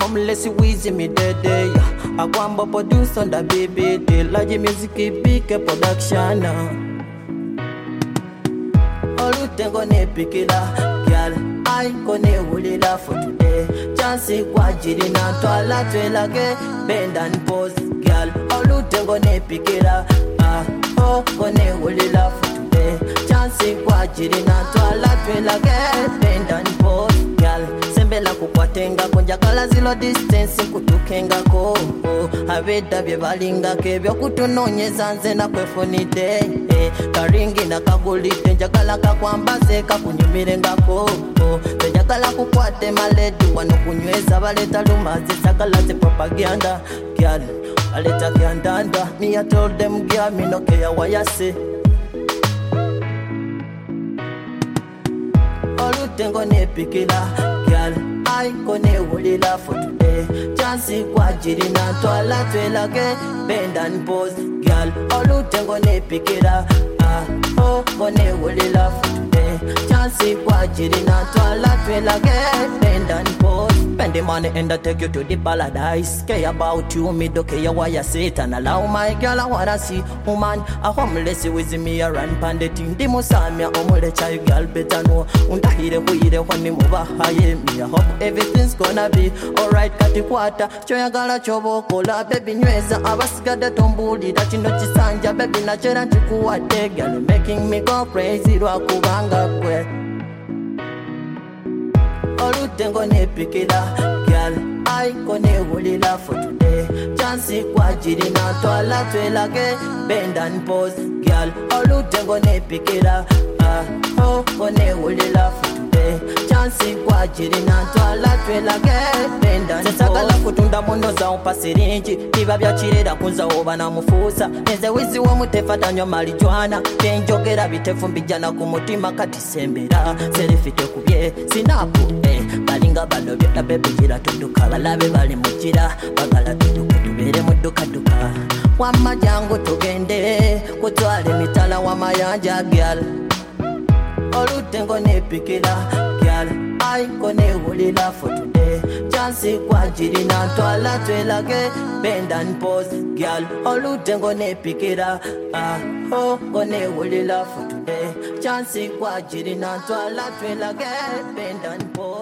homeless with me dead day. I want to produce on the baby. The large music big production. Olutengo ne pikila, girl. I kone ulila for today. Chance kwa jiri na twala twelage. Bend and pose, girl. Olutengo ne pikila, oh kone ulila for today. Chance kwa jiri na twala twelage. Bend and pose, girl. Sembela kukwatenga konjakala zero distance kutukenga ko. Abeda bye balinga kebyo kutunonyeza nze na kwefunide. Karingi na kagulite njagala kakwambaze kakunyumire ngako. Njagala kukwate maledi wano kunyweza baleta lumazi sakala ze propaganda. Girl, baleta kyandanda. Me I told them girl me no care what you say. Olutengo ne pikila, girl. I kone ulila for today. Chance kwa jiri na twala twelage. Bend and pose, girl. Olutengo ne pikila, oh kone ulila for today. Chance kwa jiri na twala twelage. Bend and pose. Spend the money and I take you to the paradise. Care about you, me do care why you say it. And allow my girl, I wanna see woman. A homeless with me, a run pandeting. The musamia, omole child girl, better know. Undahire huire when me move high. Me, I hope everything's gonna be alright. Kati kwata, choya gala chobo kola. Baby nyweza, abasigade tombuli. That you know chisanja, baby na chera chikuwate. Girl, making me go crazy, wakubanga kwe. Olutengo ne pikila, girl. I kone ulila for today. Chance kwa jiri na twala twelage. Bend and pose, girl. Olutengo ne pikila, oh kone ulila for today. Chance kwa jiri na twala twelage. Bend and pose. Sesagala kutunda muno za upasirinji. Tiba bya chireda kunza oba na mufusa. Neze wizi wa mutefata nyo marijuana. Kenjogera bitefu mbijana kumutima katisembera. Serifite kubye sinapu. Balinga balobye na bebe jira tuduka. Balabe bali mujira. Bagala tuduka tubere muduka duka. Wama jangu tugende. Kutwale mitala wama yanja girl. Olutengo ne pikila, girl. I kone ulila for today. Chance kwa jiri na twala twelage. Bend and pose, girl. Olutengo ne pikila, oh kone ulila for today. Chance kwa jiri na twala twelage. Bend and pose.